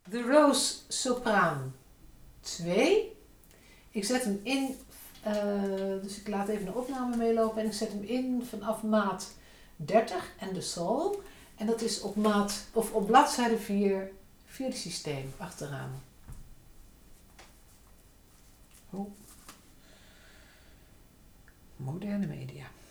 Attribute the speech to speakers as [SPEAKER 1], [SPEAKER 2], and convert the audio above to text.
[SPEAKER 1] The Rose sopraan 2. Ik zet hem in, dus ik laat even een opname meelopen en ik zet hem in vanaf maat 30 en de sol. En dat is op bladzijde 4, vierde systeem, achteraan. Oh. Moderne media.